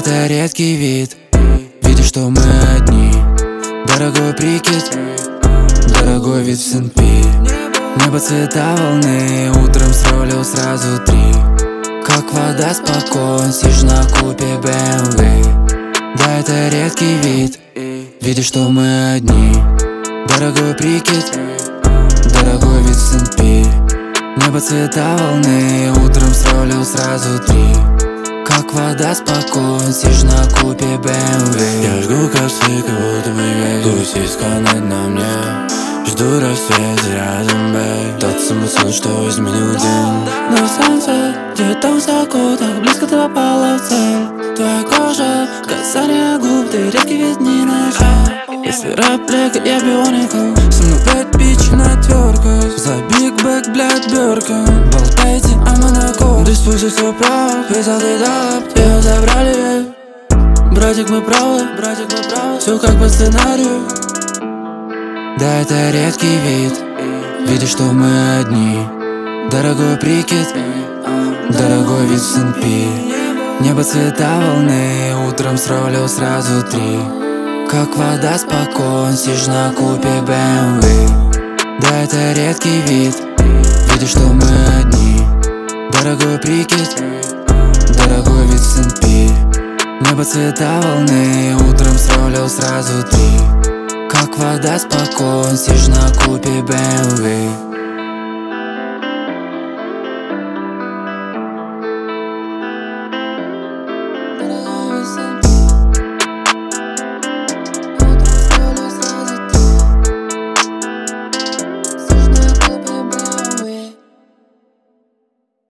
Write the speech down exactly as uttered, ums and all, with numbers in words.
это редкий вид. Видишь, что мы одни. Дорогой прикид, дорогой вид в Сент-Пи. Небо цвета волны, утром сролил сразу три. Как вода спокойно, сижу на купе бэ эм вэ. Да, это редкий вид. Видишь, что мы одни. Дорогой прикид, дорогой вид в Сент-Пи. Небо цвета волны, утром сролил сразу три. Как вода спокойно, сижу на купе бэ эм вэ. Я жгу косы, как будто бы ветер стисканет на мне. Жду рассвет рядом, бэй. Тот самый сон, что изменил день. Но солнце где-то высоко, так близко ты попала в цель. Твоя кожа, касание губ, ты редкий вид, не нажал. Если рэп лего, я бионикл. Со мной пять пич на тверках. За биг бэк, блядь, Бёрка. Болтайте, а мы на код. Здесь пусть все прав, писал ты дап, ее забрали. Братик, мы правы, братик, мы правы. Все как по сценарию. Да, это редкий вид. Видишь, что мы одни. Дорогой прикид, дорогой вид в Сент-Пи. Небо цвета волны, утром сролил сразу три. Как вода спокойно, сижу на купе бэ эм вэ. Да, это редкий вид. Видишь, что мы одни. Дорогой прикид, дорогой вид в Сент-Пи. Небо цвета волны, утром сролил сразу три. Как вода спокойно, сижу на купе бэ эм вэ.